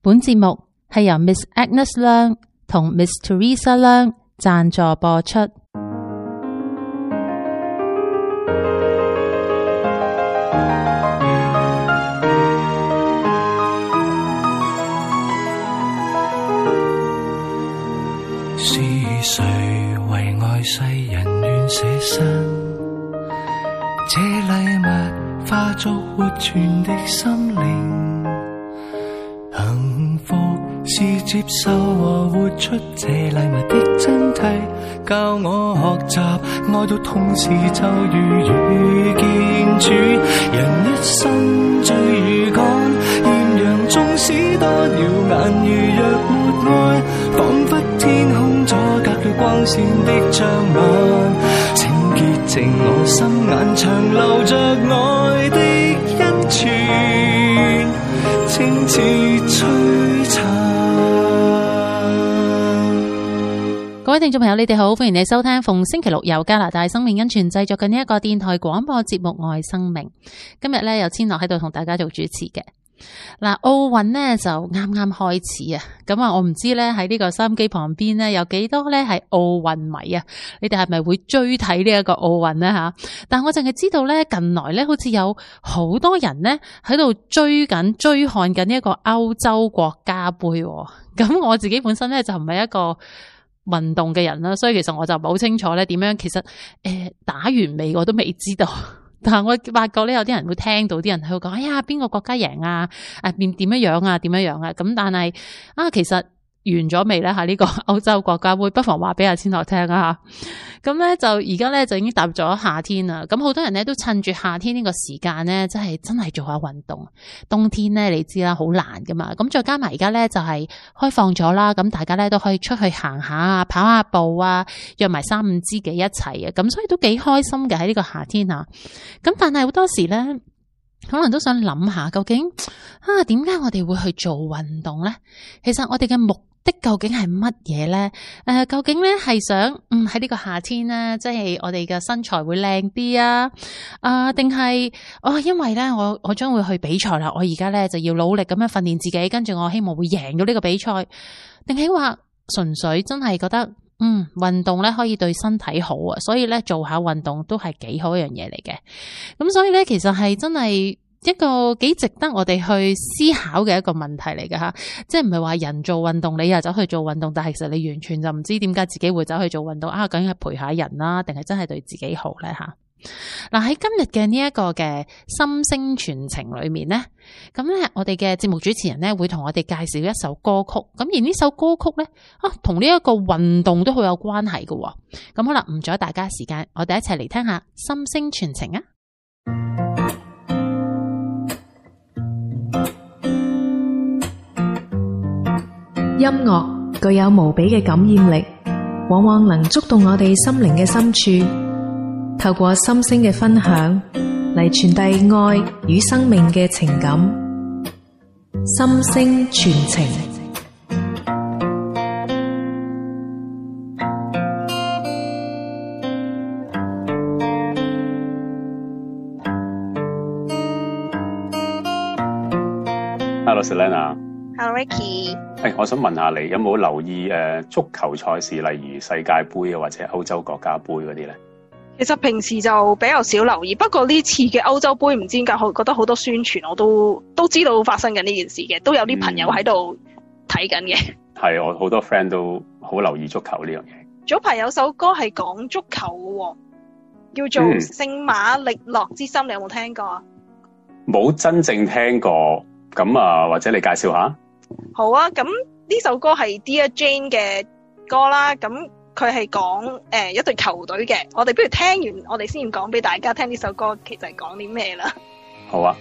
本節目係由 Miss Agnes 梁同 Miss Teresa 梁贊助播出。 是誰為愛世人願捨身？這禮物化作活存的心靈。幸福是接受和活出這禮物的真諦，教我學習愛到痛時就如遇見主。人一生最如趕豔陽，縱使多耀眼，如若沒愛，彷彿天空阻隔了光線的障礙。請潔淨我心眼，長留着愛的恩泉，清似璀璨。 各位聽眾朋友，你哋好，歡迎你收聽逢星期六由加拿大生命恩泉製作嘅呢一個電台廣播節目《愛生命》。今日咧由千樂喺度同大家做主持嘅。嗱，奧運呢就啱啱開始啊，咁啊我唔知咧喺呢個收音機旁邊咧有幾多咧係奧運迷啊？你哋係咪會追睇呢一個奧運呢吓？但我淨係知道咧近來咧好似有好多人咧喺度追看緊呢一個歐洲國家杯，咁我自己本身咧就唔係一個運動嘅人啦，所以其實我就唔係好清楚咧點樣，其實打完未我都未知道。但係我發覺咧，有啲人會聽到啲人喺度講，哎呀，邊個國家贏啊？點樣啊？咁但係其實完咗未咧？吓，呢個歐洲國家杯，不妨話俾阿千樂聽啊！咁咧就而家咧就已經踏入咗夏天啦。咁好多人咧都趁住夏天呢個時間咧，真係做下運動。冬天咧你知啦，好難噶嘛。咁再加埋而家咧就係開放咗啦，咁大家咧都可以出去行下啊，跑下步啊，約埋3-5知己一齊啊。咁所以都幾開心嘅喺呢個夏天啊。咁但係好多時咧，可能都想諗下，究竟點解我哋會去做運動咧？其實我哋嘅目的究竟係乜嘢咧？究竟咧係想喺呢個夏天咧，即係我哋嘅身材會靚啲啊？定係因為咧我將會去比賽啦，我而家咧就要努力咁樣訓練自己，跟住我希望會贏到呢個比賽？定係話純粹真係覺得運動咧可以對身體好啊，所以咧做下運動都係幾好一樣嘢嚟嘅。咁所以咧其實係真係一個幾值得我哋去思考嘅一個問題嚟嘅吓，即係唔係話人做運動你又走去做運動，但係其實你完全就唔知點解自己會走去做運動啊？究竟係陪下人啦，定係真係對自己好咧吓？嗱，喺今日嘅呢一個嘅心聲傳情裏面呢，咁咧我哋嘅節目主持人呢會同我哋介紹一首歌曲，咁而呢首歌曲呢同呢一個運動都好有關係嘅。咁好啦，唔阻大家時間，我哋一齊嚟聽下心聲傳情啊！ 音樂具有無比嘅感染力，往往能觸動我哋心靈嘅深處，透過心聲嘅分享嚟傳遞愛與生命嘅情感。心聲傳情。 Hello Selena。Hello Ricky。 我想問下你有冇留意足球賽事，例如世界盃啊或者歐洲國家盃嗰啲咧？ 其實平時就比較少留意，不過呢次嘅歐洲盃唔知點解覺得好多宣傳，我都知道發生緊呢件事嘅，都有啲朋友喺度睇緊嘅。係我好多 friend 都好留意足球呢樣嘢。 早排有首歌係講足球嘅，叫做《聖馬力諾之心》，你有冇聽過啊？ 冇真正聽過，咁或者你介紹下。 好啊，咁呢首歌係 Dear Jane 嘅歌啦，咁佢係講一隊球隊嘅，我哋不如聽完我哋先講俾大家聽呢首歌其實係講啲咩啦。 好啊。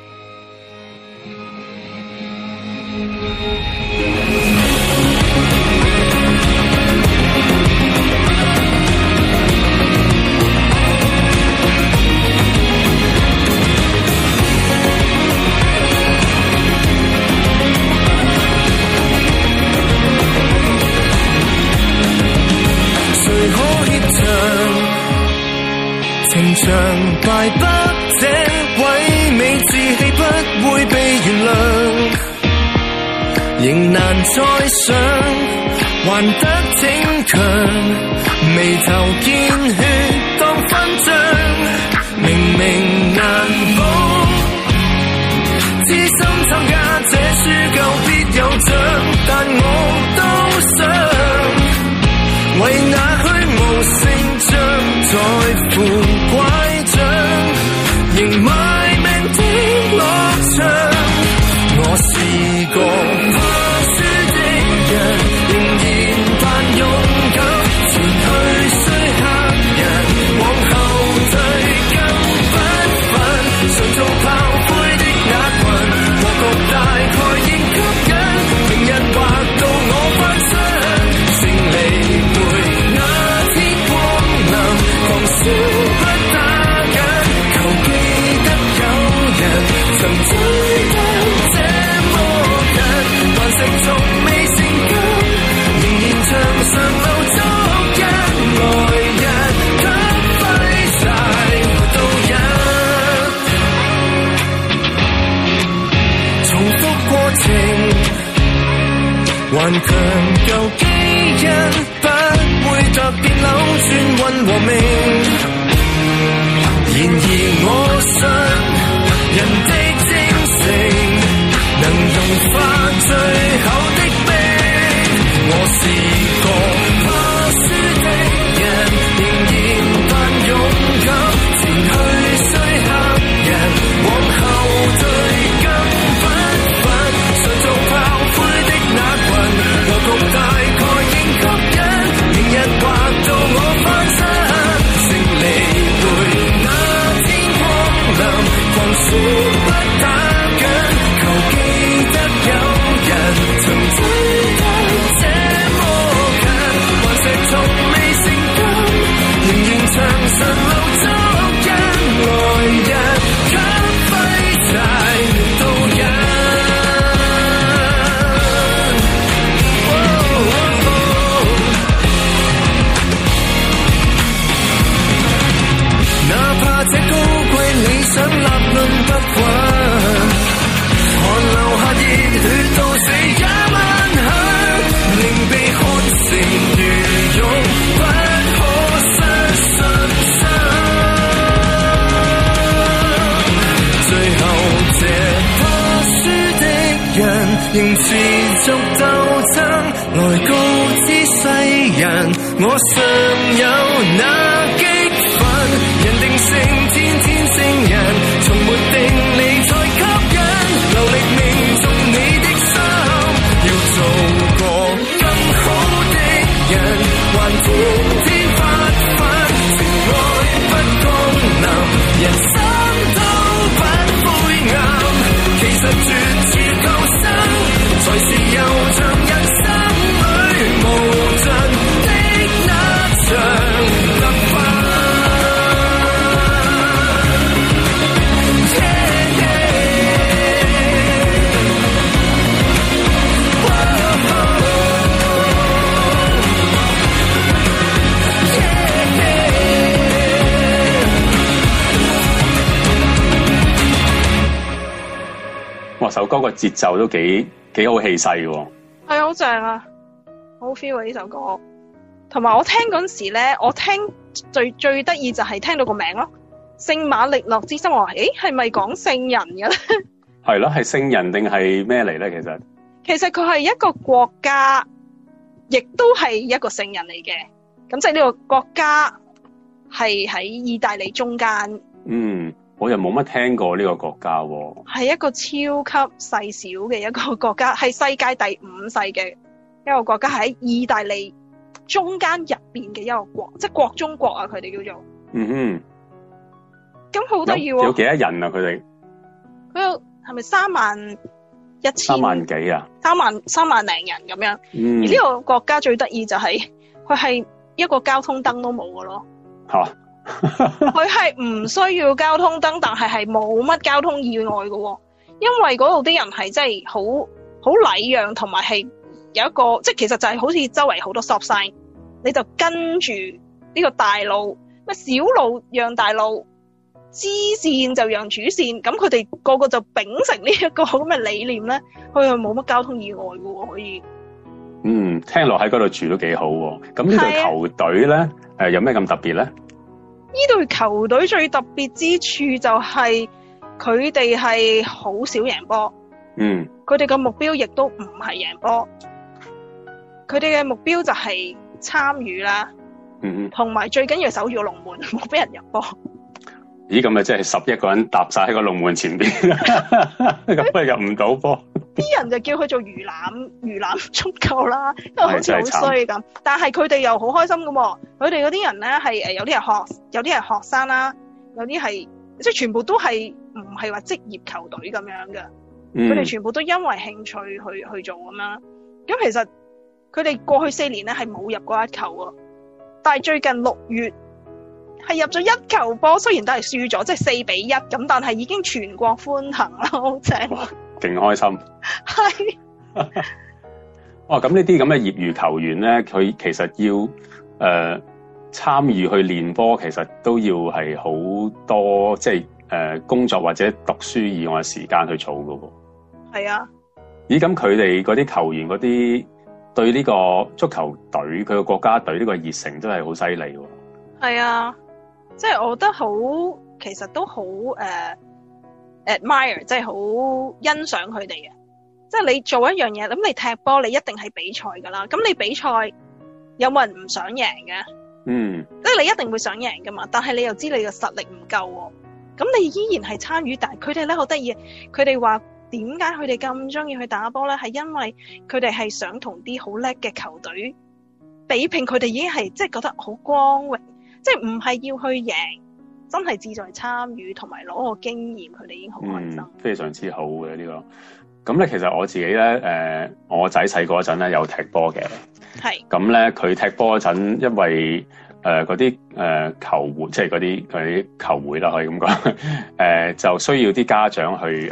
情場敗北這毀美志氣不會被原諒， 仍難再想，還得逞強，眉頭見血當勳章，明明難保，知心參加這輸夠必有獎，但我都想為那虛無勝仗在乎拐杖，仍賣命的樂場。我試過怕輸的人，仍然扮勇敢，前去雖嚇人，往後退更不忿，常做炮灰的那群，和局大概應吸引，明日劃到我翻身，勝利會那天光臨，狂笑不打緊，求記得有人曾追得這麼近，頑石從未成金，仍然牆上留足印，來日給揮柴導引，重複過程，頑強舊基因，不會特別扭轉運和命。然而我信人的精誠能融化最後的冰。我試過怕輸的人，仍然扮勇敢，前去雖嚇人，往後退更不忿，常做炮灰的那群，和局大概應吸引，明日劃到我翻身，勝利會那天光臨，狂說不打緊，求記得有人曾追得這麼近，頑石從未成金，仍然牆上留足印，來日給揮柴導引。哪怕這高貴理想立論不穩，寒流下熱血到死也萬響，令被看成愚勇，不可失信心。最後這怕輸的人，仍持續鬥爭，來告知世人，我尚有那激憤。人定勝天天勝人，從沒定理才吸引，流力命中你的心，要做個更好的人，還天天發奮，情愛不降臨，人生都不灰暗，其實絕處求生，才是悠長人生裏無盡的那場特訓。 哇！首歌個節奏都幾好氣勢喎。 係好正啊，好 feel 啊呢首歌。同埋我聽嗰陣時咧，我聽最得意就係聽到個名咯，聖馬力諾之心。我話係咪講聖人嘅咧？ 係咯，係聖人定係咩嚟咧？ 其實佢係一個國家，亦都係一個聖人嚟嘅。咁即係呢個國家係喺意大利中間。 嗯，我又冇乜聽過呢個國家喎。 係一個超級細小嘅一個國家，係世界第5細嘅一個國家，喺意大利中間入邊嘅一個國，即係國中國啊！佢哋叫做。嗯哼。咁好得意喎！ 有幾多人啊？佢哋？ 佢有係咪31000？ 3萬幾啊 ？3萬零人咁樣。而呢個國家最得意就係佢係一個交通燈都冇嘅咯。嚇！佢係唔需要交通燈，但係冇乜交通意外嘅喎。因為嗰度啲人係真係好禮讓，同埋係有一個即係其實就係好似周圍好多 stop sign，你就跟住呢個大路，咩小路讓大路， 支線就讓主線，咁佢哋個個就秉承呢一個咁嘅理念咧，佢係冇乜交通意外嘅喎，可以。 聽落喺嗰度住都幾好喎。咁呢隊球隊咧，有咩咁特別咧？ 呢隊球隊最特別之處就係佢哋係好少贏波。佢哋嘅目標亦都唔係贏波，佢哋嘅目標就係參與啦。同埋最緊要守住龍門，冇俾人入波。 咦，咁咪即係11個人搭晒喺個龍門前邊，咁咪入唔到波。 啲人就叫佢做魚腩足球啦，因為好似好衰咁。但係佢哋又好開心噶喎。佢哋嗰啲人咧係有啲係學生啦，有啲係即係全部都係唔係話職業球隊咁樣嘅。佢哋全部都因為興趣去做咁樣。咁其實佢哋過去4年咧係冇入過一球喎，但係最近6月係入咗1球波，雖然都係輸咗，即係4-1咁，但係已經全國歡騰啦，好正， 勁開心。 係。 哇！咁呢啲咁嘅業餘球員咧，佢其實要參與去練波，其實都要係好多即係工作或者讀書以外嘅時間去做噶喎。係啊。咦？咁佢哋嗰啲球員嗰啲對呢個足球隊佢個國家隊呢個熱誠真係好犀利喎。係啊。即係我覺得其實都好 admire， 即係好欣賞佢哋嘅。即係你做一樣嘢，咁你踢波你一定係比賽噶啦。咁你比賽有冇人唔想贏嘅？即係你一定會想贏噶嘛。但係你又知你嘅實力唔夠喎，咁你依然係參與。但係佢哋咧好得意，佢哋話點解佢哋咁中意去打波咧？係因為佢哋係想同啲好叻嘅球隊比拼，佢哋已經係即係覺得好光榮。即係唔係要去贏，真係志在參與同埋攞個經驗，佢哋已經好開心。非常之好嘅呢個。咁咧，其實我自己咧，我仔細嗰陣咧有踢波嘅。係。咁咧，佢踢波嗰陣，因為嗰啲球會，即係嗰啲球會啦，可以咁講，就需要啲家長去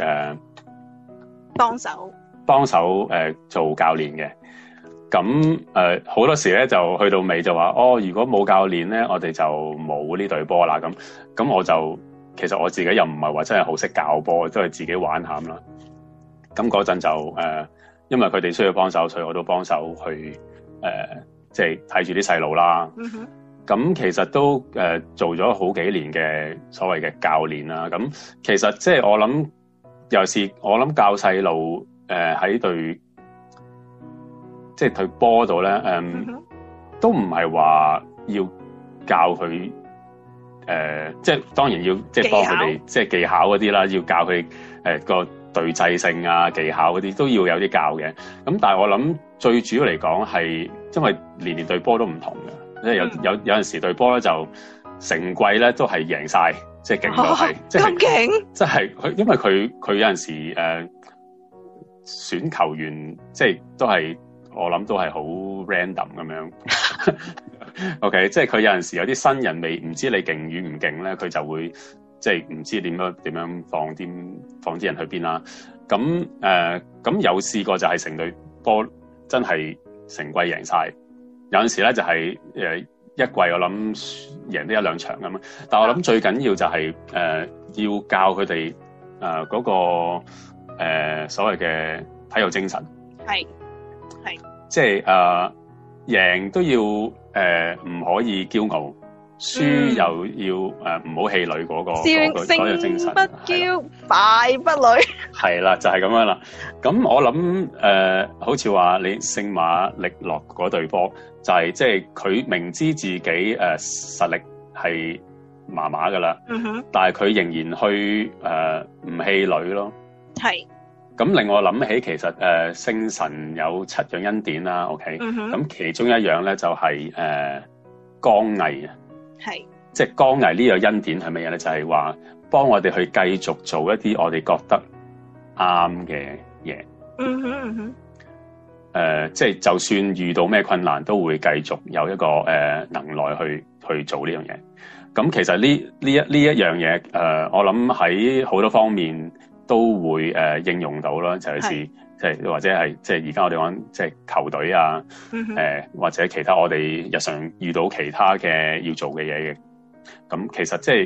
幫手做教練嘅。咁好多時咧就去到尾就話如果冇教練咧，我哋就冇呢隊波啦。咁我就其實我自己又唔係話真係好識教波，都係自己玩下啦。咁嗰陣就因為佢哋需要幫手，所以我都幫手去即係睇住啲細路啦。咁其實都做咗好幾年嘅所謂嘅教練啦。咁其實即係我諗，尤其是我諗教細路喺隊。即係對波度咧，都唔係話要教佢，即係當然要即係幫佢哋即係技巧嗰啲啦，要教佢個對制性啊、技巧嗰啲都要有啲教嘅。咁但係我諗最主要嚟講係，因為年年對波都唔同嘅，即係有陣時對波咧就成季咧都係贏晒，即係勁到係，即係咁勁，即係佢因為佢有陣時選球員即係都係。我諗都係好 random 咁樣，OK， 即係佢有陣時有啲新人唔知你勁與唔勁咧，佢就會即係唔知點樣放啲人去邊啦。咁有試過就係成隊波真係成季贏晒，有陣時咧就係一季我諗贏得1-2場咁樣。但係我諗最緊要就係要教佢哋嗰個所謂嘅體育精神。係。即係贏都要唔可以驕傲，輸又要唔好氣餒嗰個精神。勝不驕，敗不餒。係啦，就係咁樣啦。咁我諗好似話你聖馬力諾嗰隊波，就係即係佢明知自己實力係麻麻噶啦，但係佢仍然去唔氣餒咯。係。咁令我諗起，其實聖神有7樣恩典啦 ，OK，咁其中一樣咧就係剛毅啊，係，即係剛毅呢個恩典係乜嘢咧？就係話幫我哋去繼續做一啲我哋覺得啱嘅嘢，即係就算遇到咩困難，都會繼續有一個能耐去做呢樣嘢。咁其實呢一樣嘢，我諗喺好多方面都會應用到啦，就係即係或者係即係而家我哋講即係球隊啊，或者其他我哋日常遇到其他嘅要做嘅嘢嘅。咁其實即係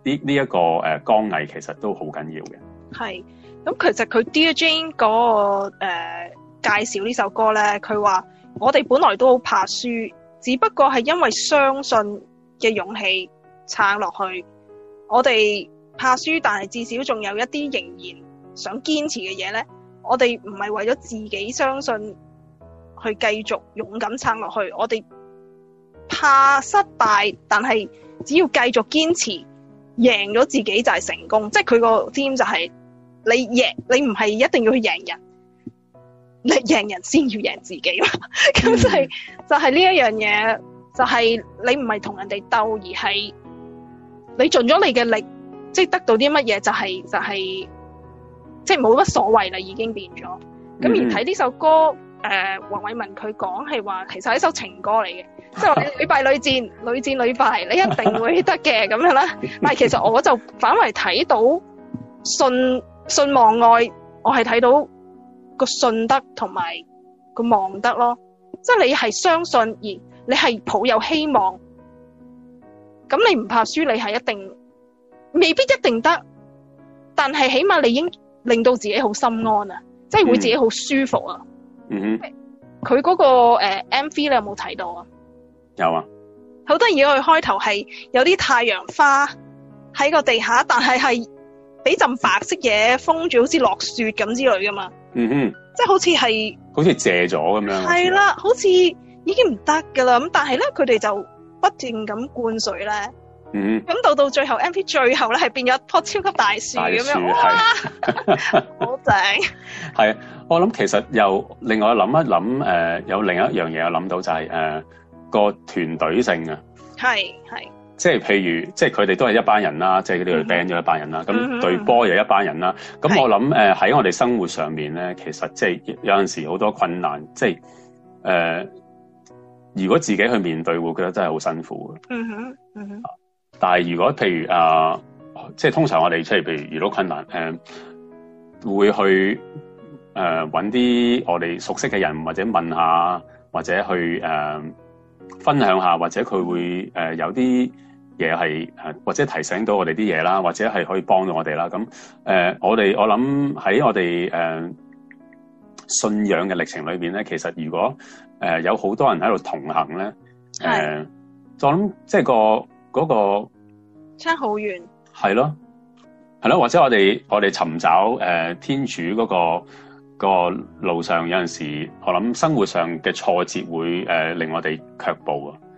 呢一個剛毅其實都好緊要嘅。 係，咁其實佢 Dear Jane 嗰個介紹呢首歌咧，佢話我哋本來都好怕輸，只不過係因為相信嘅勇氣撐落去。我哋怕輸，但係至少仲有一啲仍然想堅持嘅嘢咧。我哋唔係為咗自己相信去繼續勇敢撐落去，我哋怕失敗，但係只要繼續堅持，贏咗自己就係成功。即係佢個 theme 就係你唔係一定要去贏人，你贏人先要贏自己嘛。咁就係呢一樣嘢，就係你唔係同人哋鬥，而係你盡咗你嘅力，即係得到啲乜嘢就係即係冇乜所謂啦，已經變咗。咁而睇呢首歌，黃偉文佢講係話，其實係一首情歌嚟嘅，即係話你屢敗屢戰，屢戰屢敗，你一定會得嘅咁樣啦。但係其實我就反為睇到信望愛，我係睇到個信德同埋個望德咯。即係你係相信，而你係抱有希望，咁你唔怕輸，你係一定未必一定得，但係起碼你已經令到自己好心安啊，即係會自己好舒服啊。佢嗰個MV 你有冇睇到啊？ 有啊。 好得意，佢開頭係有啲太陽花喺個地下，但係俾陣白色嘢封住，好似落雪咁之類噶嘛。即係好似借咗咁樣。 係啦，好似已經唔得噶啦。咁但係咧，佢哋就不斷咁灌水咧。咁到最後 MV 最後咧係變咗一棵超級大樹咁樣，哇，好正。 係，我諗其實又另外諗一諗，有另一樣嘢我諗到就係個團隊性啊。係，即係譬如，即係佢哋都係一班人啦，即係佢哋 band 咗一班人啦，咁對波又一班人啦。咁我諗喺我哋生活上面咧，其實即係有陣時好多困難，即係如果自己去面對，會覺得真係好辛苦嘅。但係如果譬如即係通常我哋譬如遇到困難，會去揾啲我哋熟悉嘅人，或者問下，或者去分享下，或者佢會有啲嘢係或者提醒到我哋啲嘢啦，或者係可以幫到我哋啦。咁我諗喺我哋信仰嘅歷程裏邊咧，其實如果有好多人喺度同行咧，我諗即係嗰個差好遠， 係咯，或者我哋尋找天主嗰個路上，有陣時我諗生活上嘅挫折會令我哋卻步啊。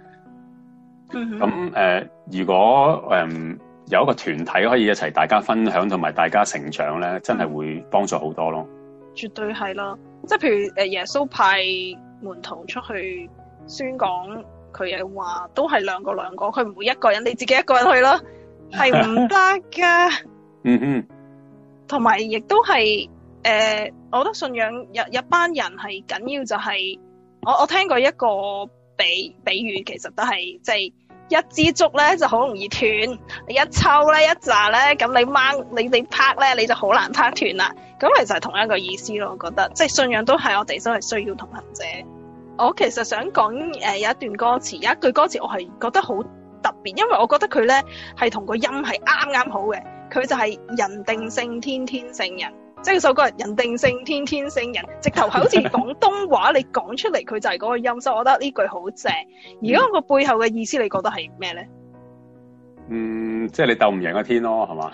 咁如果有一個團體可以一齊大家分享同埋大家成長咧，真係會幫助好多咯。絕對係咯，即係譬如耶穌派門徒出去宣講。佢又話都係兩個，佢唔會一個人，你自己一個人去咯，係唔得噶。同埋亦都係我覺得信仰一班人係緊要，就係我聽過一個比喻，其實都係即係一支竹咧就好容易斷，你一抽咧一紮咧，咁你拍咧你就好難拍斷啦。咁其實係同一個意思咯，我覺得即係信仰都係我哋都係需要同行者。我其實想講有一段歌詞，有一句歌詞我係覺得好特別，因為我覺得佢咧係同個音係啱好嘅。佢就係人定勝天，天勝人，即係首歌係人定勝天，天勝人，直頭係好似廣東話你講出嚟佢就係嗰個音，所以我覺得呢句好正。而家個背後嘅意思，你覺得係咩咧？即係你鬥唔贏個天咯，係嘛？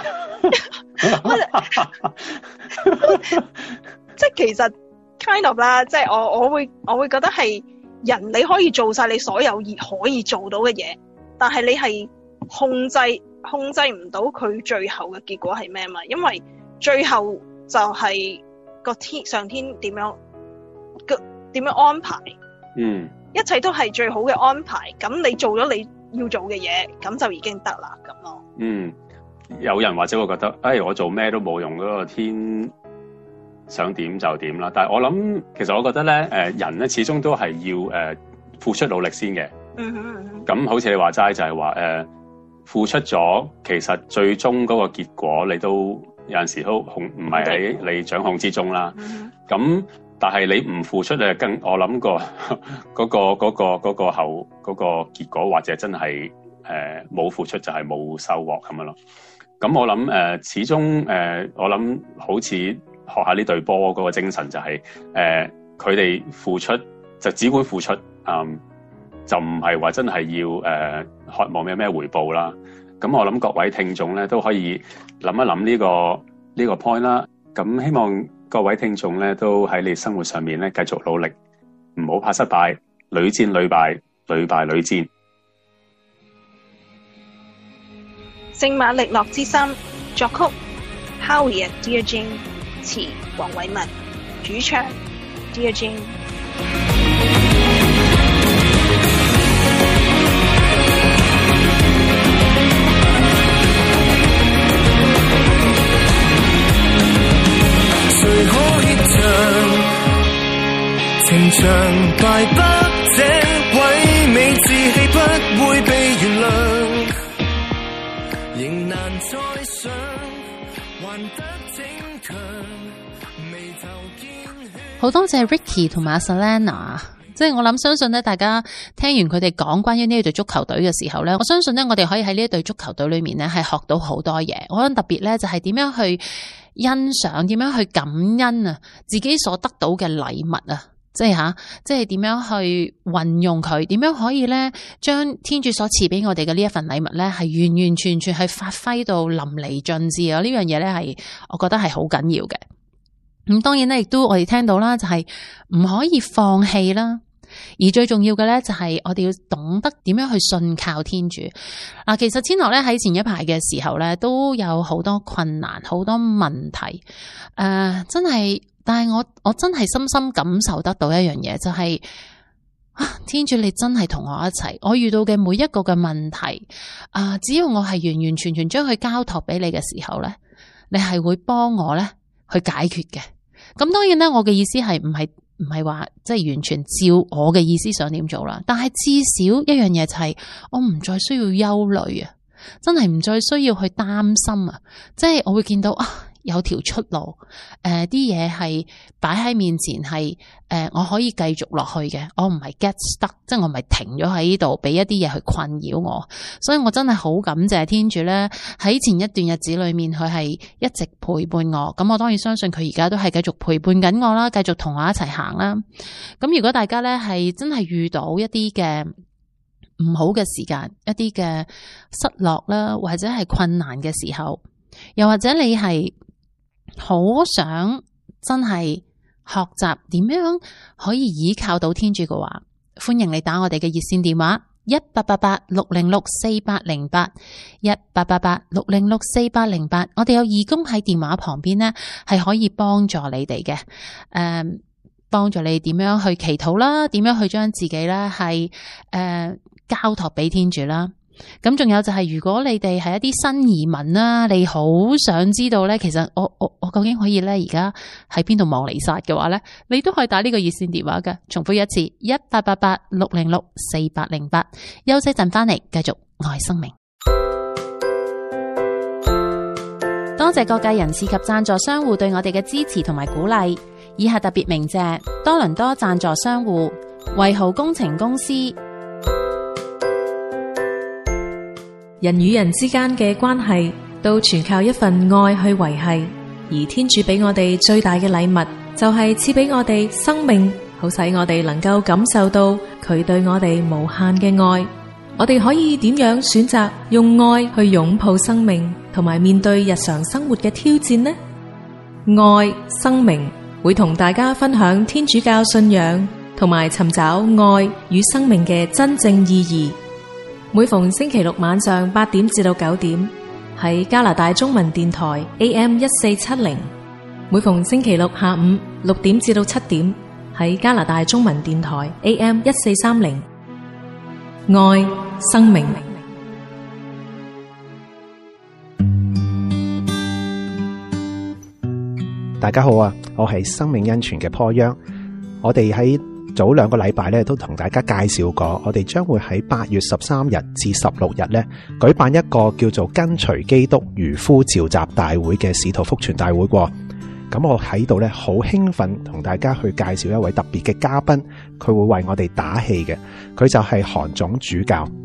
即係其實。kind of 啦，即係我會覺得係人你可以做晒你所有可以做到嘅嘢，但係你係控制唔到佢最後嘅結果係咩嘛？因為最後就係個上天點樣安排，一切都係最好嘅安排。咁你做咗你要做嘅嘢，咁就已經得啦咁咯。有人或者會覺得，我做咩都冇用，嗰個天想點就點啦，但係我諗，其實我覺得咧，人咧始終都係要付出努力先嘅。咁好似你話齋，就係話付出咗，其實最終嗰個結果，你都有陣時都唔係喺你掌控之中啦。咁但係你唔付出，我諗嗰個後嗰個結果，或者真係冇付出就係冇收穫咁樣咯。咁我諗始終我諗好似學下呢隊波嗰個精神就係佢哋付出就只管付出，就唔係話真係要渴望有咩回報啦。咁我諗各位聽眾咧都可以諗一諗呢個 point 啦。咁希望各位聽眾咧都喺你生活上面咧繼續努力，唔好怕失敗，屢戰屢敗，屢敗屢戰。 聖馬力諾之心，作曲 Howie Dear Jane， 詞黃偉文，主唱 Dear Jane。 誰可協唱情場敗北，這鬼美志氣不會被原諒，仍難再想還得逞強，眉頭見血。 好多謝 Ricky 同埋 Selena， 即係我諗相信咧，大家聽完佢哋講關於呢一隊足球隊嘅時候咧，我相信咧我哋可以喺呢一隊足球隊裏面咧係學到好多嘢。我諗特別咧就係點樣去欣賞，點樣去感恩啊，自己所得到嘅禮物啊，即係點樣去運用佢，點樣可以咧將天主所賜俾我哋嘅呢一份禮物咧係完完全全係發揮到淋漓盡致啊！呢樣嘢咧係我覺得係好緊要嘅。咁當然咧亦都我哋聽到啦，就係唔可以放棄啦。而最重要嘅咧，就係我哋要懂得點樣去信靠天主。嗱，其實千樂咧喺前一排嘅時候咧，都有好多困難、好多問題。真係，但係我真係深深感受得到一樣嘢，就係天主你真係同我一齊。我遇到嘅每一個嘅問題，只要我係完完全全將佢交託俾你嘅時候咧，你係會幫我咧去解決嘅。咁當然咧，我嘅意思係唔係話即係完全照我嘅意思想點做啦，但係至少一樣嘢就係我唔再需要憂慮啊，真係唔再需要去擔心啊，即係我會見到有條出路，啲嘢係擺喺面前係我可以繼續落去嘅，我唔係 get stuck， 即係我唔係停咗喺呢度俾一啲嘢去困擾我，所以我真係好感謝天主咧，喺前一段日子裏面佢係一直陪伴我，咁我當然相信佢而家都係繼續陪伴緊我啦，繼續同我一齊行啦。咁如果大家咧係真係遇到一啲嘅唔好嘅時間，一啲嘅失落啦，或者係困難嘅時候，又或者你係好想真係學習點樣可以依靠到天主嘅話，歡迎你打我哋嘅熱線電話1888-606-4808 1888-606-4808，我哋有義工喺電話旁邊呢，係可以幫助你哋嘅，幫助你點樣去祈禱啦，點樣去將自己咧係交託俾天主啦。咁仲有就係如果你哋係一啲新移民啦，你好想知道咧，其實我究竟可以咧而家喺邊度望彌撒嘅話咧，你都可以打呢個熱線電話嘅。重複一次1888-606-4808。休息陣翻嚟繼續愛生命。多謝各界人士及贊助商戶對我哋嘅支持同埋鼓勵。以下特別鳴謝多倫多贊助商戶維豪工程公司。 人與人之間嘅關係都全靠一份愛去維繫，而天主俾我哋最大嘅禮物就係賜俾我哋生命，好使我哋能夠感受到佢對我哋無限嘅愛。我哋可以點樣選擇用愛去擁抱生命，同埋面對日常生活嘅挑戰呢？愛生命會同大家分享天主教信仰，同埋尋找愛與生命嘅真正意義。每逢星期六晚上8點至到9點，喺加拿大中文電台 AM1470；每逢星期六下午6點至到7點，喺加拿大中文電台 AM1430。愛生命。 大家好啊，我係生命恩泉嘅坡央。我哋喺早2個禮拜咧，都同大家介紹過，我哋將會喺8月13日至16日咧，舉辦一個叫做跟隨基督漁夫召集大會嘅使徒福傳大會喎。咁我喺度咧好興奮同大家去介紹一位特別嘅嘉賓，佢會為我哋打氣嘅，佢就係韓總主教。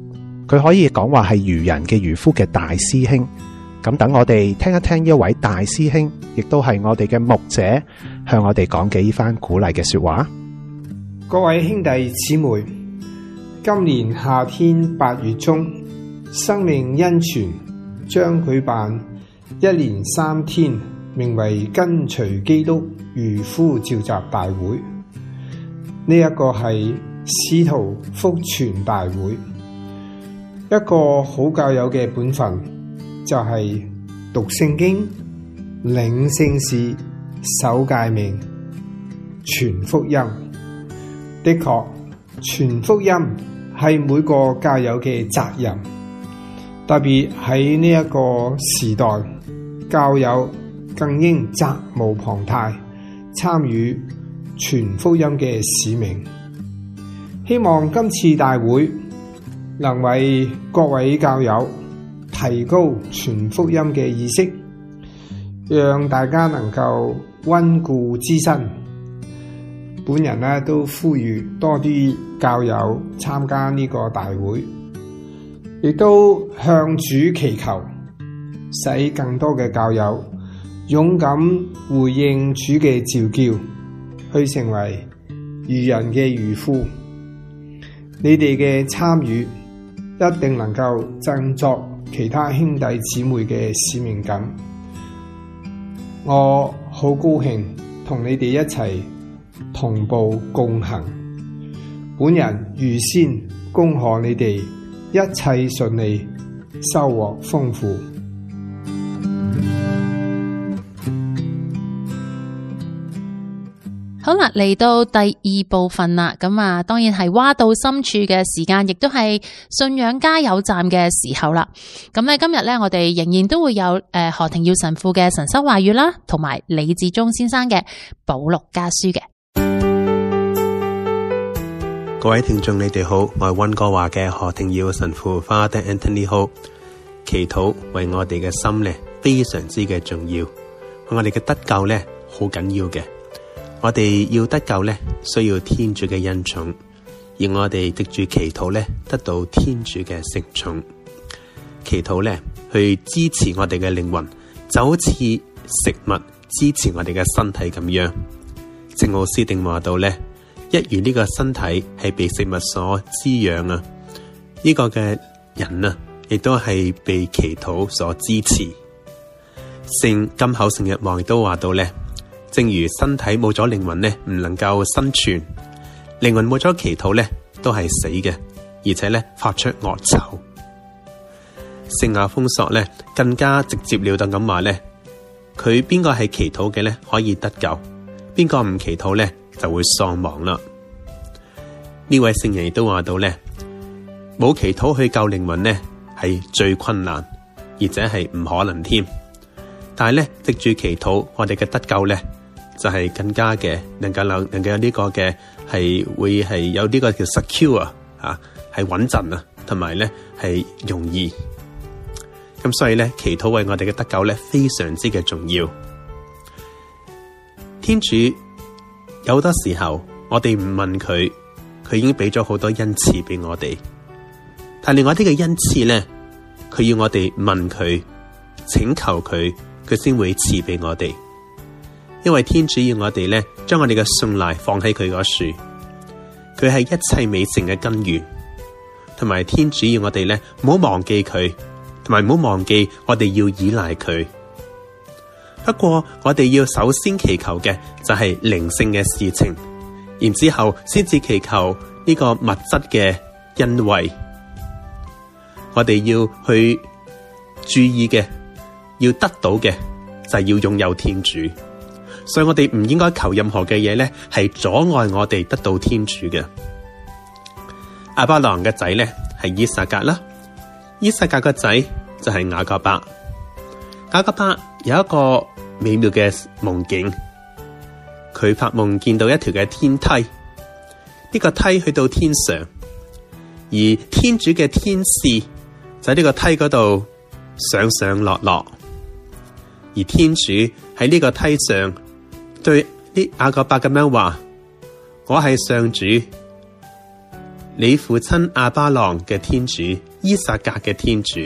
佢可以講話係漁人嘅漁夫嘅大師兄。咁等我哋聽一聽呢一位大師兄，亦都係我哋嘅牧者，向我哋講嘅呢番鼓勵嘅說話。 各位兄弟姊妹，今年夏天8月中，生命恩泉將舉辦一連3天，名為跟隨基督漁夫召集大會。呢一個係使徒福傳大會。一個好教友嘅本分就係讀聖經、領聖事、守誡命、傳福音。的確，傳福音係每個教友嘅責任，特別喺呢一個時代，教友更應責無旁貸，參與傳福音嘅使命。希望今次大會能為各位教友提高傳福音嘅意識，讓大家能夠溫故知新。本人呢都呼籲多啲教友參加呢個大會，亦都向主祈求，使更多嘅教友勇敢回應主嘅召叫，去成為漁人嘅漁夫。你哋嘅參與一定能夠振作其他兄弟姊妹嘅使命感。我好高興同你哋一齊同步共行。本人預先恭賀你哋一切順利，收穫豐富。 好啦，嚟到第2部分啦，咁啊，當然係挖到深處嘅時間，亦都係信仰加油站嘅時候啦。咁咧，今日咧，我哋仍然都會有何庭耀神父嘅神修話語啦，同埋李志忠先生嘅保祿家書嘅。 各位聽眾，你哋好，我係溫哥華嘅何庭耀神父 Father Anthony Ho。祈禱為我哋嘅心咧非常之嘅重要，我哋嘅得救咧好緊要嘅。我哋要得救咧，需要天主嘅恩寵，而我哋藉住祈禱咧，得到天主嘅聖寵。祈禱咧，去支持我哋嘅靈魂，就好似食物支持我哋嘅身體咁樣。聖奧斯定話到咧，一如呢個身體係被食物所滋養啊，呢個嘅人啊，亦都係被祈禱所支持。聖金口聖日王亦都話到咧，正如身體冇咗靈魂咧，唔能夠生存；靈魂冇咗祈禱咧，都係死嘅，而且咧發出惡臭。聖亞豐索咧更加直接了當咁話咧，佢邊個係祈禱嘅咧可以得救，邊個唔祈禱咧就會喪亡啦。呢位聖人亦都話到咧，冇祈禱去救靈魂咧係最困難，而且係唔可能添。但係咧藉住祈禱，我哋嘅得救咧就係更加嘅能夠有呢個嘅係會係有呢個叫 secure 啊，係穩陣啊，同埋咧係容易。咁所以咧祈禱為我哋嘅得救咧非常之嘅重要。天主有好多時候我哋唔問佢，佢已經俾咗好多恩賜俾我哋。但另外啲嘅恩賜咧，佢要我哋問佢，請求佢，佢先會賜俾我哋。因為天主要我哋咧，將我哋嘅信賴放喺佢嗰樹，佢係一切美善嘅根源，同埋天主要我哋咧唔好忘記佢，同埋唔好忘記我哋要依賴佢。不過我哋要首先祈求嘅就係靈性嘅事情，然之後先至祈求呢個物質嘅恩惠。我哋要去注意嘅，要得到嘅就係要擁有天主。所以我哋唔應該求任何嘅嘢咧，係阻礙我哋得到天主嘅。亞伯蘭嘅仔咧係依撒格啦，依撒格個仔就係雅各伯。雅各伯有一個美妙嘅夢境，佢發夢見到一條嘅天梯，呢個梯去到天上，而天主嘅天使就喺呢個梯嗰度上上落落，而天主喺呢個梯上對啲雅各伯咁樣話：我係上主， 你父親亞巴郎嘅天主，伊撒格嘅天主。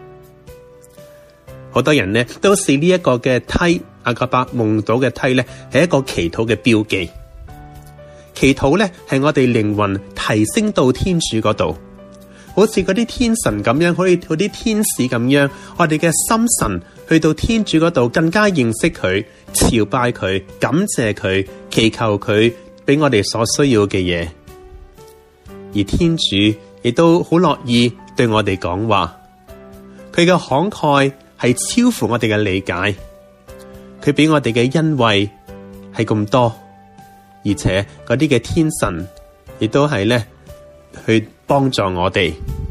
好多人呢都視呢一個嘅梯，雅各伯夢到嘅梯呢係一個祈禱嘅標記。祈禱呢係我哋靈魂提升到天主嗰度，好似嗰啲天神咁樣，好似嗰啲天使咁樣，我哋嘅心神去到天主嗰度，更加認識佢，朝拜佢，感謝佢，祈求佢俾我哋所需要嘅嘢。而天主亦都好樂意對我哋講話，佢嘅慷慨係超乎我哋嘅理解，佢俾我哋嘅恩惠係咁多，而且嗰啲嘅天神亦都係咧去幫助我哋。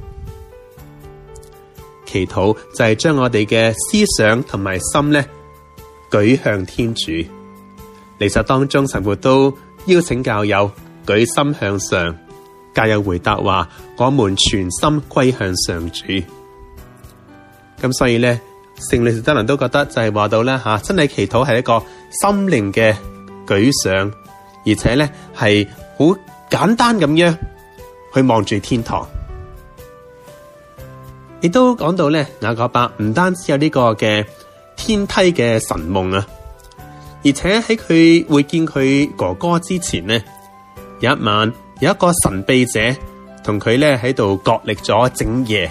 祈禱就係將我哋嘅思想同埋心咧舉向天主。彌撒當中神父都邀請教友舉心向上，教友回答話：我們全心歸向上主。咁所以咧，聖女德蘭都覺得就係話到咧真係祈禱係一個心靈嘅舉上，而且咧係好簡單咁樣去望住天堂。亦都講到咧，雅各伯唔單止有呢個嘅天梯嘅神夢啊，而且喺佢會見佢哥哥之前呢，有一晚有一個神秘者同佢咧喺度角力咗整夜。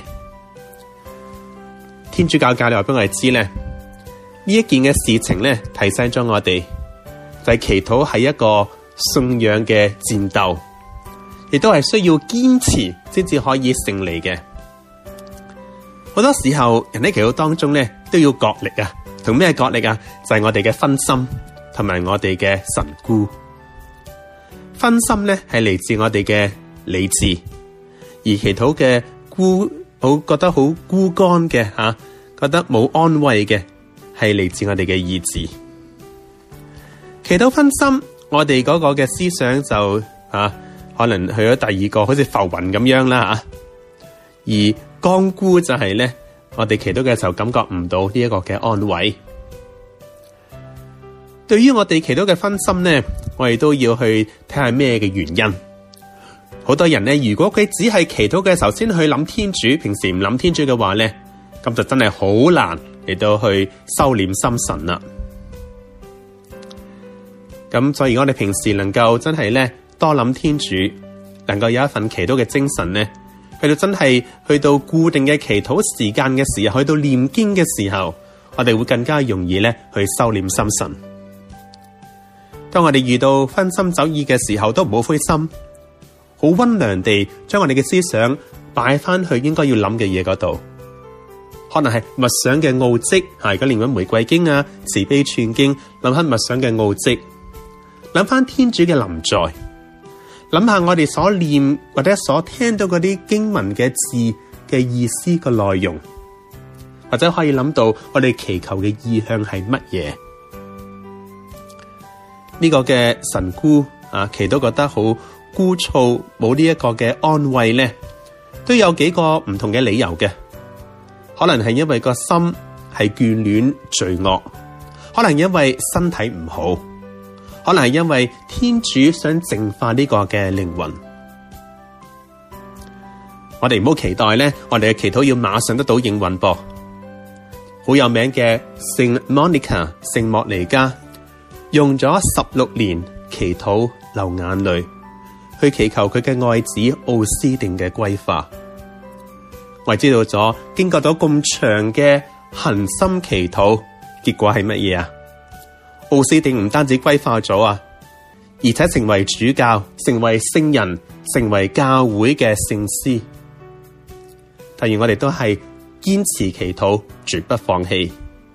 天主教教理話俾我哋知咧，呢一件嘅事情咧提醒咗我哋，就係祈禱係一個信仰嘅戰鬥，亦都係需要堅持先至可以勝利嘅。好多時候人喺祈禱當中咧都要角力啊，同咩角力啊？就係我哋嘅分心同埋我哋嘅神孤。分心咧係嚟自我哋嘅理智，而祈禱嘅孤好覺得好孤單嘅覺得冇安慰嘅係嚟自我哋嘅意志。祈禱分心，我哋嗰個嘅思想就可能去咗第二個，好似浮雲咁樣啦而光孤就係咧，我哋祈禱嘅時候感覺唔到呢一個嘅安慰。對於我哋祈禱嘅分心呢，我哋都要去睇下咩嘅原因。好多人呢，如果佢只係祈禱嘅時候先去諗天主，平時唔諗天主嘅話呢，咁就真係好難嚟到去收斂心神啦。咁所以我哋平時能夠真係呢多諗天主，能夠有一份祈禱嘅精神呢，去到真係去到固定嘅祈禱時間嘅時候，去到念經嘅時候，我哋會更加容易呢去收斂心神。當我哋遇到分心走意嘅時候，都唔好灰心，好溫良地將我哋嘅思想擺翻去應該要諗嘅嘢嗰度。可能係默想嘅奧蹟，而家念緊玫瑰經啊、慈悲串經，諗翻默想嘅奧蹟，諗翻天主嘅臨在，諗下我哋所念或者所聽到嗰啲經文嘅字嘅意思嘅內容，或者可以諗到我哋祈求嘅意向係乜嘢。呢個嘅神孤祈禱覺得好枯燥，冇呢一個嘅安慰呢，都有幾個唔同嘅理由嘅。可能係因為個心係眷戀罪惡，可能因為身體唔好，可能係因為天主想淨化呢個嘅靈魂。我哋唔好期待呢，我哋嘅祈禱要馬上得到應允噃。好有名嘅聖 Monica 聖莫尼加，用咗16年祈禱流眼淚，去祈求佢嘅愛子奧斯定嘅歸化。我知道咗，經過咗咁長嘅恆心祈禱，結果係乜嘢啊？奧斯定唔單止歸化咗啊，而且成為主教，成為聖人，成為教會嘅聖師。當然我哋都係堅持祈禱，絕不放棄。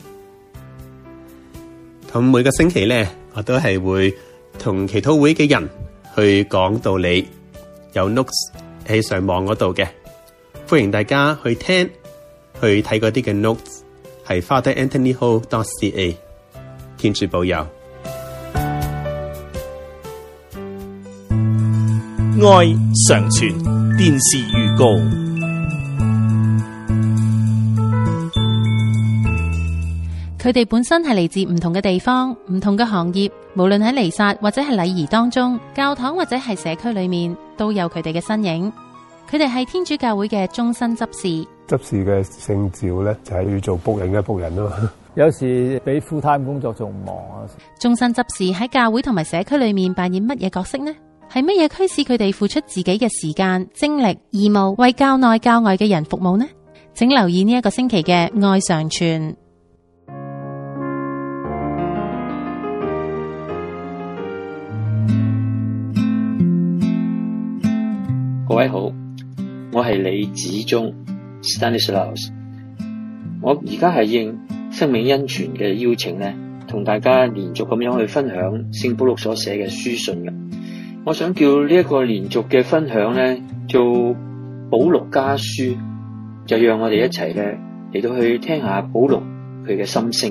咁每個星期咧，我都係會同祈禱會嘅人去講道理，有 notes 喺上網嗰度嘅，歡迎大家去聽去睇嗰啲嘅 notes， 係 Father Anthony Ho.ca。 天主保佑。 愛常傳電視預告。 佢哋本身係嚟自唔同嘅地方、唔同嘅行業，無論喺彌撒或者係禮儀當中，教堂或者係社區裏面，都有佢哋嘅身影。 佢哋係天主教會嘅終身執事。 執事嘅聖召咧，就係要做僕人嘅僕人咯。 有時比 full time 工作仲忙啊。 終身執事喺教會同埋社區裏面扮演乜嘢角色呢？係乜嘢驅使佢哋付出自己嘅時間、精力、義務，為教內教外嘅人服務呢？請留意呢一個星期嘅愛常傳。 各位好，我係李子忠 Stanislaus。我而家係應生命恩泉嘅邀請咧，同大家連續咁樣去分享聖保祿所寫嘅書信嘅。我想叫呢一個連續嘅分享咧，做保祿家書，就讓我哋一齊咧嚟到去聽下保祿佢嘅心聲。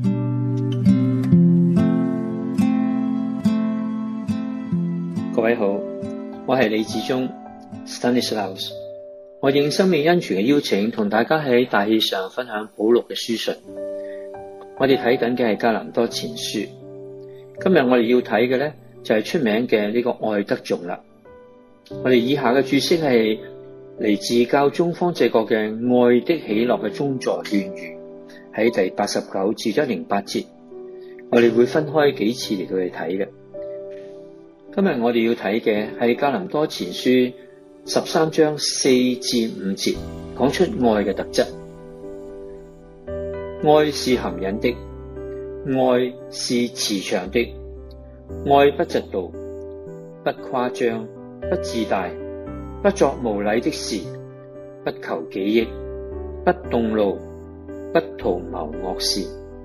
各位好，我係李子忠 Stanislaus。我應生命恩泉嘅邀請，同大家喺大氣上分享保祿嘅書信。我哋睇緊嘅係格林多前書。今日我哋要睇嘅咧就係出名嘅呢個愛德頌啦。我哋以下嘅注釋係嚟自教宗方濟各嘅愛的喜樂嘅宗座勸諭，喺第89至108節。我哋會分開幾次嚟到去睇嘅。今日我哋要睇嘅係格林多前書13章4至5節，講出愛嘅特質。愛是含忍的，愛是慈祥的，愛不嫉妒，不誇張，不自大，不作無禮的事，不求己益，不動怒，不圖謀惡事。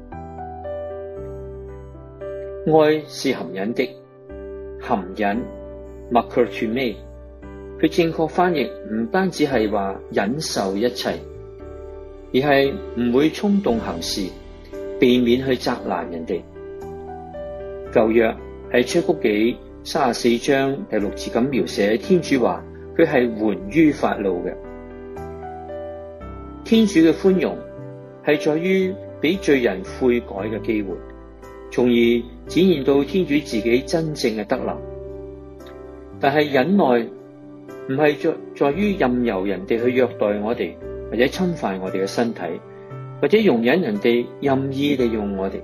愛是含忍的，含忍 makrothumē， 佢正確翻譯唔單止係話忍受一切，而係唔會衝動行事，避免去責難人哋。舊約喺出谷記34章第6節咁描寫天主話佢係緩於發怒嘅。天主嘅寬容係在於俾罪人悔改嘅機會，從而展現到天主自己真正嘅德能。但係忍耐唔係在於任由人哋去虐待我哋，或者侵犯我哋嘅身體，或者容忍人哋任意利用我哋。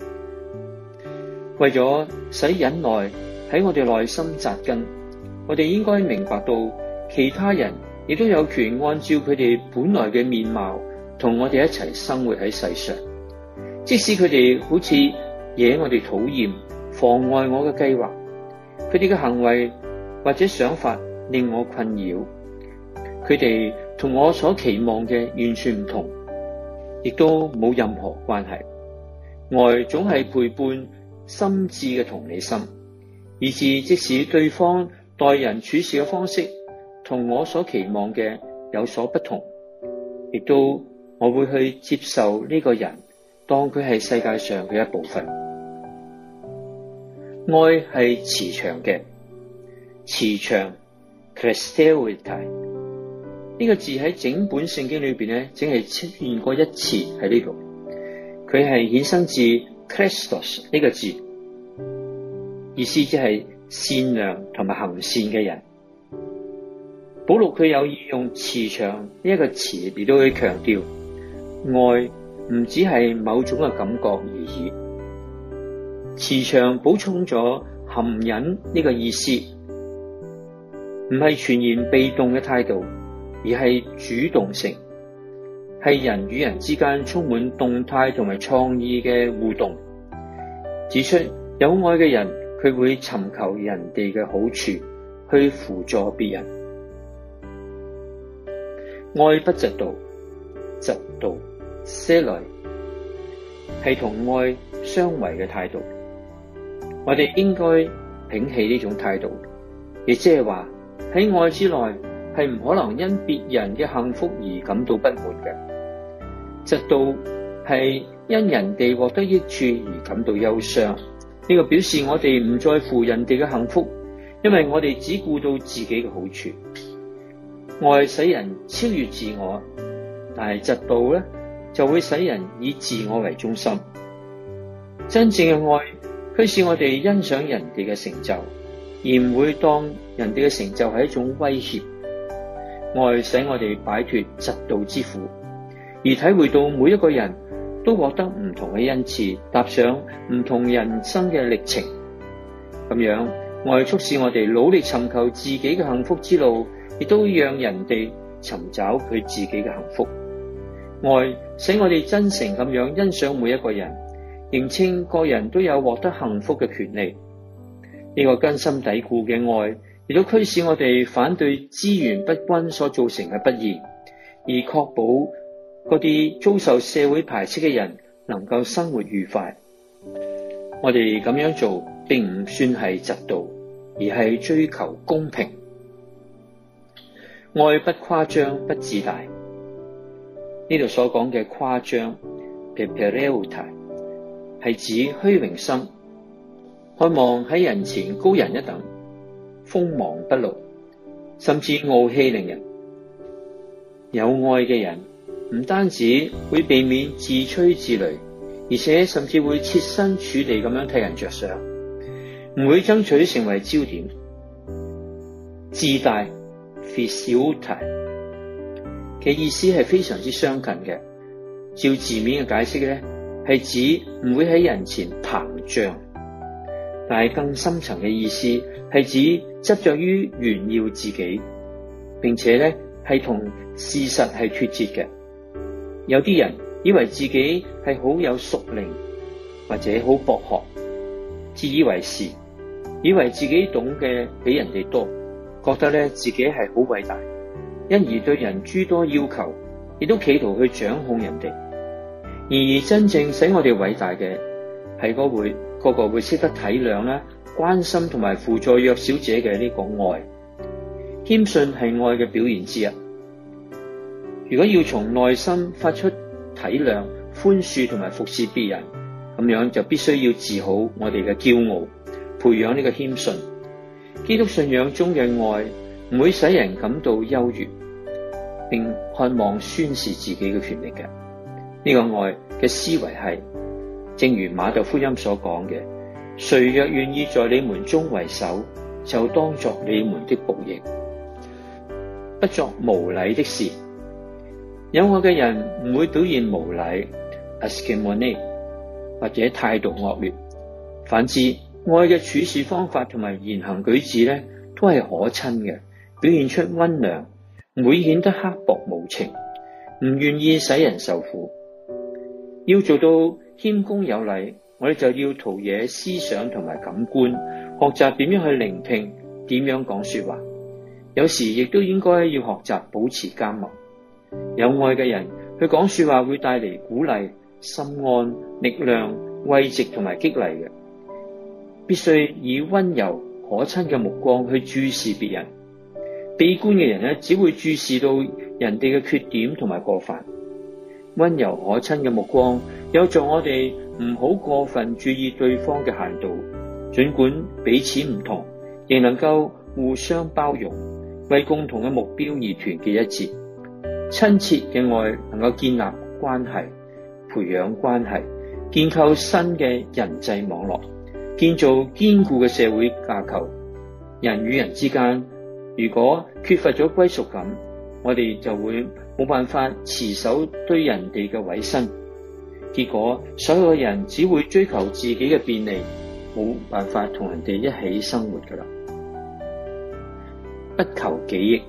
為咗使忍耐喺我哋內心扎根，我哋應該明白到其他人亦都有權按照佢哋本來嘅面貌同我哋一齊生活喺世上，即使佢哋好似惹我哋討厭，妨礙我嘅計劃，佢哋嘅行為或者想法令我困擾，佢哋同我所期望嘅完全唔同，亦都冇任何關係。愛總係陪伴心智嘅同理心，以致即使對方待人處事嘅方式同我所期望嘅有所不同，亦都我會去接受呢個人，當佢係世界上嘅一部分。愛係慈祥嘅，慈祥 Christeuetai 呢個字喺整本聖經裏邊咧，淨係出現過一次喺呢度。佢係衍生自 Christos 呢個字，意思即係善良同埋行善嘅人。保祿佢有意用慈祥呢一個詞嚟到去強調，愛唔只係某種嘅感覺而已。慈祥補充咗含忍呢個意思，唔係全然被動嘅態度，而係主動性，係人與人之間充滿動態同埋創意嘅互動。指出有愛嘅人，佢會尋求人哋嘅好處，去輔助別人。愛不嫉妒，嫉妒 Seloi 係同愛相違嘅態度。我哋應該摒棄呢種態度，亦即係話喺愛之內係唔可能因別人嘅幸福而感到不滿嘅。嫉妒係因人哋獲得益處而感到憂傷，呢個表示我哋唔在乎人哋嘅幸福，因為我哋只顧到自己嘅好處。愛使人超越自我，但係嫉妒咧就會使人以自我為中心。真正嘅愛驅使我哋欣賞人哋嘅成就，而唔會當人哋嘅成就係一種威脅。 愛使我哋擺脫嫉妒之苦，而體會到每一個人都獲得唔同嘅恩賜，踏上唔同人生嘅歷程。咁樣，愛促使我哋努力尋求自己嘅幸福之路，亦都讓人哋尋找佢自己嘅幸福。愛使我哋真誠咁樣欣賞每一個人，認清個人都有獲得幸福嘅權利。呢個根深蒂固嘅愛，亦都驅使我哋反對資源不均所造成嘅不義，而確保嗰啲遭受社會排斥嘅人能夠生活愉快。我哋咁樣做並唔算係嫉妒，而係追求公平。愛不誇張，不自大。呢度所講嘅誇張 pepereutai 係指虛榮心，渴望喺人前高人一等，鋒芒不露，甚至傲氣凌人。有愛嘅人唔單止會避免自吹自擂，而且甚至會設身處地咁樣替人着想，唔會爭取成為焦點。自大 phisioutai 嘅意思係非常之相近嘅，照字面嘅解釋咧，係指唔會喺人前膨脹，但係更深層嘅意思係指執着於炫耀自己，並且咧係同事實係脫節嘅。有啲人以為自己係好有屬靈或者好博學，自以為是，以為自己懂嘅比人哋多，覺得咧自己係好偉大，因而對人諸多要求，亦都企圖去掌控人哋。而真正使我哋偉大嘅係個個會識得體諒啦、關心同埋輔助弱小者嘅呢個愛。謙遜係愛嘅表現之一。如果要從內心發出體諒、寬恕同埋服侍別人，咁樣就必須要治好我哋嘅驕傲，培養呢個謙遜。基督信仰中嘅愛唔會使人感到優越，並渴望宣示自己嘅權力嘅。呢個愛嘅思維係，正如馬竇福音所講嘅：誰若願意在你們中為首，就當作你們的僕役，不作無禮的事。有愛嘅人唔會表現無禮 askimone 或者態度惡劣，反之，愛嘅處事方法同埋言行舉止咧，都係可親嘅，表現出溫良，唔會顯得刻薄無情，唔願意使人受苦。要做到謙恭有禮，我哋就要陶冶思想同埋感官，學習點樣去聆聽，點樣講說話。有時亦都應該要學習保持緘默。有愛嘅人，佢講說話會帶嚟鼓勵、心安、力量、慰藉同埋激勵嘅。必須以溫柔可親嘅目光去注視別人。悲觀嘅人咧，只會注視到人哋嘅缺點同埋過犯。溫柔可親嘅目光有助我哋唔好過分注意對方嘅限度，儘管彼此唔同，亦能夠互相包容，為共同嘅目標而團結一致。親切嘅愛能夠建立關係，培養關係，建構新嘅人際網絡，建造堅固嘅社會架構。人與人之間如果缺乏咗歸屬感，我哋就會冇辦法持守對人哋嘅委身，結果所有嘅人只會追求自己嘅便利，冇辦法同人哋一起生活㗎喇。不求己益。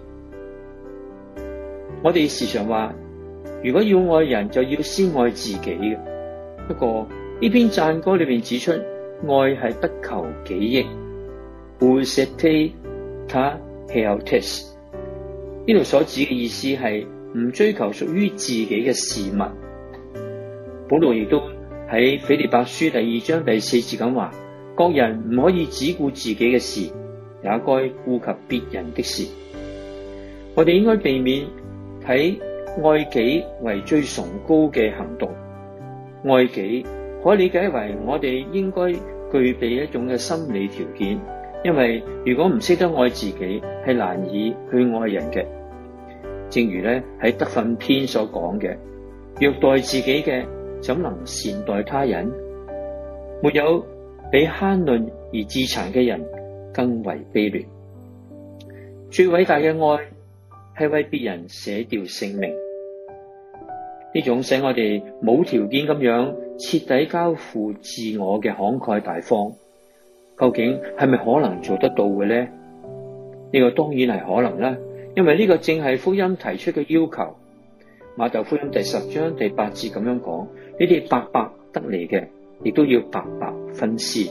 我哋時常話，如果要愛人，就要先愛自己嘅。不過呢篇讚歌裏邊指出，愛係不求己益 usete ta heautes。呢度所指嘅意思係唔追求屬於自己嘅事物。保羅亦都喺腓立比書第2章第4節咁話：各人唔可以只顧自己嘅事，也該顧及別人的事。我哋應該避免睇愛己為最崇高嘅行動。愛己可以理解為我哋應該具備一種嘅心理條件，因為如果唔識得愛自己，係難以去愛人嘅。正如咧喺德訓篇所講嘅：虐待自己嘅，怎能善待他人？沒有比慳吝而自殘嘅人更為卑劣。最偉大嘅愛係為別人捨掉性命。呢種使我哋冇條件咁樣徹底交付自我嘅慷慨大方，究竟係咪可能做得到嘅呢？呢個當然係可能啦，因為呢個正係福音提出嘅要求。馬竇福音第10章第8節咁樣講：你哋白白得嚟嘅，亦都要白白分施。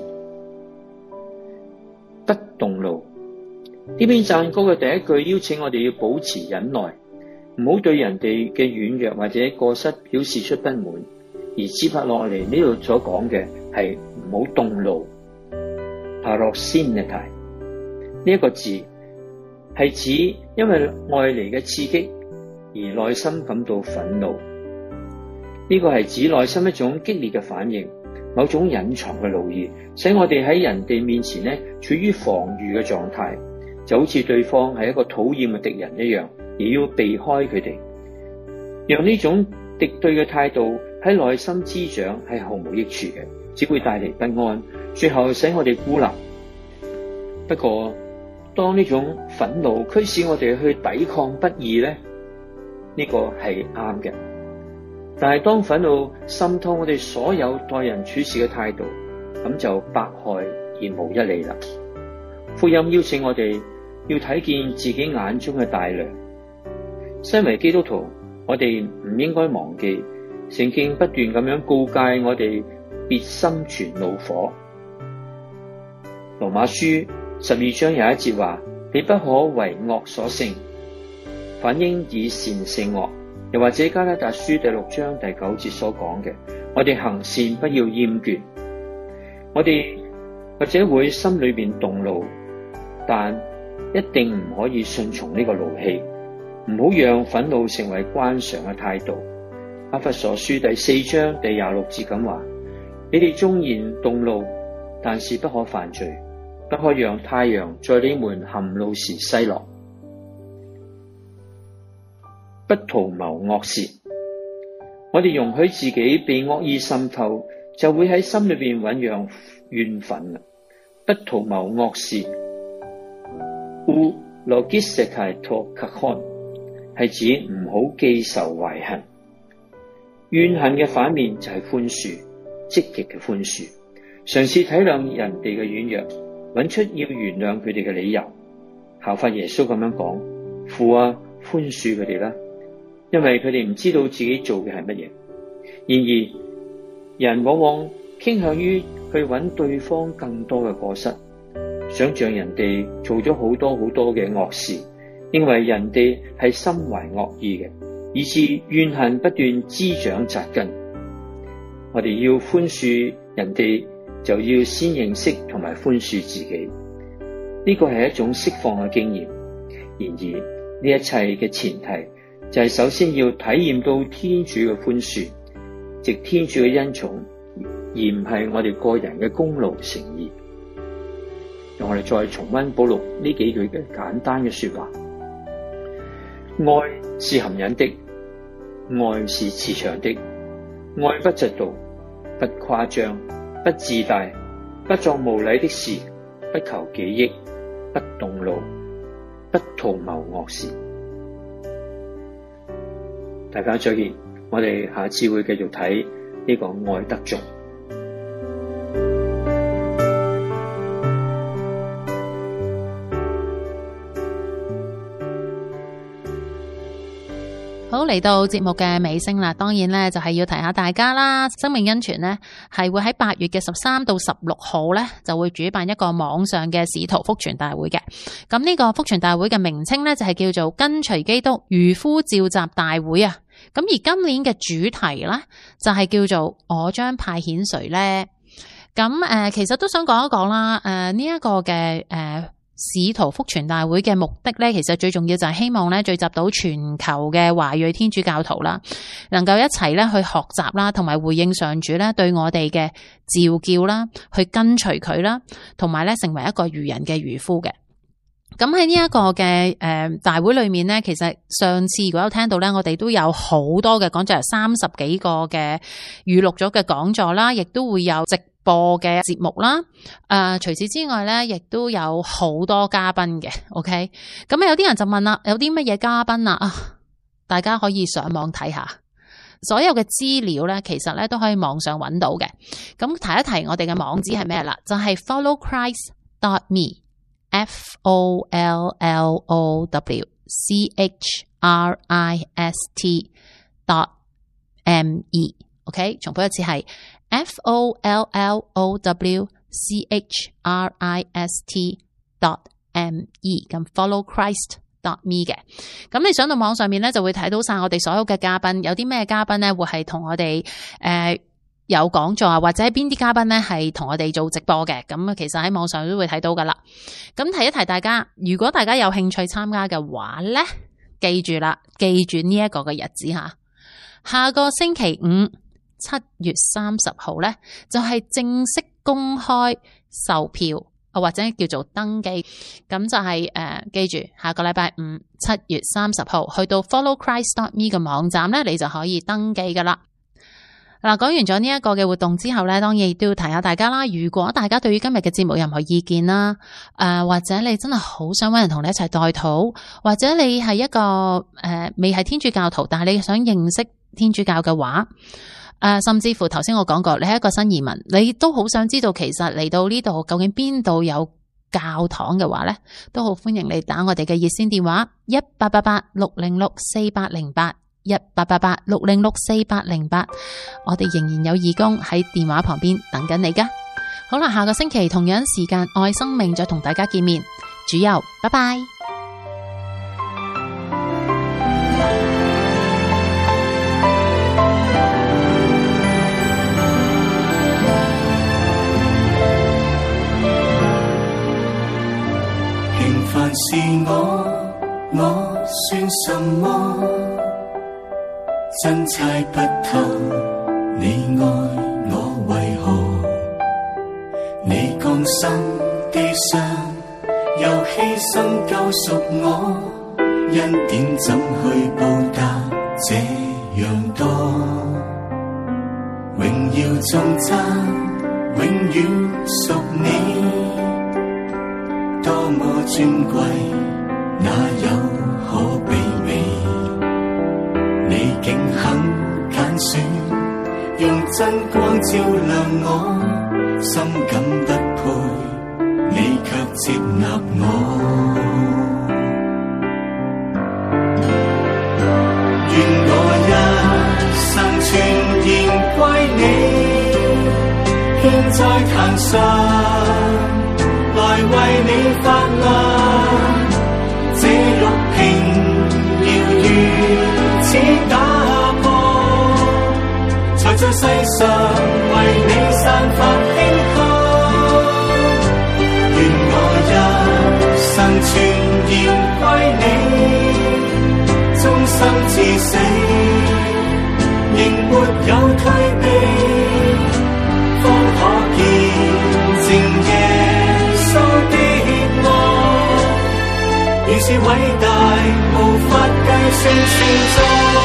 不動怒，呢篇讚歌嘅第一句邀請我哋要保持忍耐，唔好對人哋嘅軟弱或者過失表示出不滿，而接下落嚟呢度所講嘅係唔好動怒。paroxysnetai 呢一個字係指因為外嚟嘅刺激而內心感到憤怒，呢個係指內心一種激烈嘅反應，某種隱藏嘅怒意，使我哋喺人哋面前咧處於防禦嘅狀態，就好似對方係一個討厭嘅敵人一樣，而要避開佢哋。讓呢種敵對嘅態度喺內心滋長係毫無益處嘅，只會帶嚟不安，最後使我哋孤立。不過當呢種憤怒驅使我哋去抵抗不義咧，呢個係啱嘅。但係當憤怒滲透我哋所有待人處事嘅態度，咁就百害而無一利啦。福音邀請我哋要睇見自己眼中嘅大良。身為基督徒，我哋唔應該忘記聖經不斷咁樣告誡我哋別心存怒火。羅馬書12章有一節話：你不可為惡所勝，反應以善勝惡。又或者加拉達書第6章第9節所講嘅，我哋行善不要厭倦。我哋或者會心裏邊動怒，但一定唔可以順從呢個怒氣，唔好讓憤怒成為慣常嘅態度。阿弗所書第4章第26節咁話：你哋縱然動怒，但是不可犯罪，不可讓太陽在你們含怒時西落。不圖謀惡事，我哋容許自己被惡意滲透，就會喺心裏邊醞釀怨憤。不圖謀惡事 ，u logisetai to kakon 係指唔好記仇懷恨。怨恨嘅反面就係寬恕，積極嘅寬恕，嘗試體諒人哋嘅軟弱，揾出要原諒佢哋嘅理由，效法耶穌咁樣講：父啊，寬恕佢哋啦。因為佢哋唔知道自己做嘅係乜嘢。然而，人往往傾向於去揾對方更多嘅過失，想象人哋做咗好多嘅惡事，認為人哋係心懷惡意嘅，以致怨恨不斷滋長扎根。我哋要寬恕人哋，就要先認識同埋寬恕自己。呢個係一種釋放嘅經驗。然而，呢一切嘅前提就係首先要體驗到天主嘅寬恕，藉天主嘅恩寵，而唔係我哋個人嘅功勞誠意。讓我哋再重溫保祿呢幾句嘅簡單嘅說話：愛是含忍的，愛是慈祥的，愛不嫉妒，不誇張，不自大，不作無禮的事，不求己益，不動怒，不圖謀惡事。大家再見，我哋下次會繼續睇呢個愛德頌。 好，嚟到節目嘅尾聲啦，當然咧就係要提下大家啦。生命恩泉咧係會喺8月嘅13到16號咧就會主辦一個網上嘅使徒福傳大會嘅。咁呢個福傳大會嘅名稱咧就係叫做跟隨基督漁夫召集大會啊。咁而今年嘅主題咧就係叫做我將派遣誰咧。咁其實都想講一講啦。呢一個嘅使徒福傳大會嘅目的咧，其實最重要就係希望咧聚集到全球嘅華裔天主教徒啦，能夠一齊咧去學習啦，同埋回應上主咧對我哋嘅召叫啦，去跟隨佢啦，同埋咧成為一個漁人嘅漁夫嘅。咁喺呢一個嘅大會裏面咧，其實上次如果有聽到咧，我哋都有好多嘅講座，有30幾個嘅預錄咗嘅講座啦，亦都會有直播嘅節目啦。除此之外咧，亦都有好多嘉賓嘅。OK， 咁有啲人就問啦，有啲乜嘢嘉賓啊？大家可以上網睇下，所有嘅資料咧，其實咧都可以網上揾到嘅。咁提一提我哋嘅網址係咩啦？就係 followchrist.me，followchrist.me。OK， 重複一次係 followchrist.me。咁 followchrist.me 嘅，咁你上到網上面咧就會睇到晒我哋所有嘅嘉賓，有啲咩嘉賓咧會係同我哋有講座啊，或者邊啲嘉賓咧係同我哋做直播嘅，咁其實喺網上都會睇到噶啦。咁提一提大家，如果大家有興趣參加嘅話咧，記住啦，記住呢一個嘅日子吓，下個星期五7月30號咧就係正式公開售票。或者叫做登記，咁就係記住下個禮拜五7月30號去到 followchrist.me 嘅網站咧，你就可以登記噶啦。嗱，講完咗呢一個嘅活動之後咧，當然亦都要提下大家啦。如果大家對於今日嘅節目任何意見啦，或者你真係好想搵人同你一齊代禱，或者你係一個未係天主教徒，但係你想認識天主教嘅話。甚至乎頭先我講過，你係一個新移民，你都好想知道其實嚟到呢度究竟邊度有教堂嘅話咧，都好歡迎你打我哋嘅熱線電話1888-606-4808，1888-606-4808，我哋仍然有義工喺電話旁邊等緊你噶。好啦，下個星期同樣時間愛生命再同大家見面，主佑，拜拜。 凡是我算什麼？真猜不透你愛我為何？你降生地上，又犧牲救贖我，恩典怎去報答這樣多？榮耀頌讚永遠屬你。多麼尊貴，哪有可比美？你竟肯揀選，用真光照亮我，深感不配，你卻接納我。願我一生全然歸你，獻在壇上，來為你發亮，這玉瓶要如此打破，才在世上為你散發馨香。願我一生全然歸你，終生至死，仍沒有退避，方可見證耶的愛如是偉大，無法計算存在。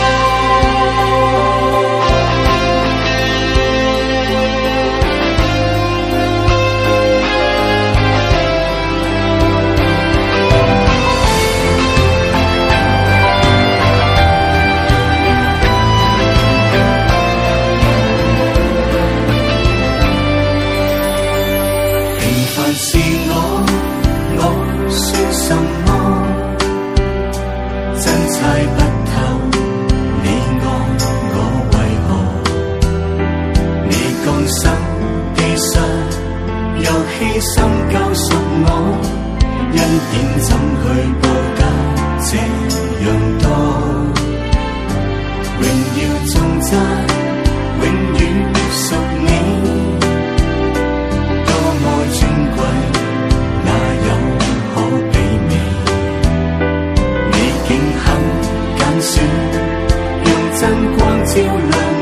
平凡是我算什麼？真猜不透你愛我為何？你降生地上，又犧牲救贖我，恩典怎去報答這樣多？榮耀頌讚永遠屬你，多麼尊貴，哪有可比美？你竟肯揀選，用真光照亮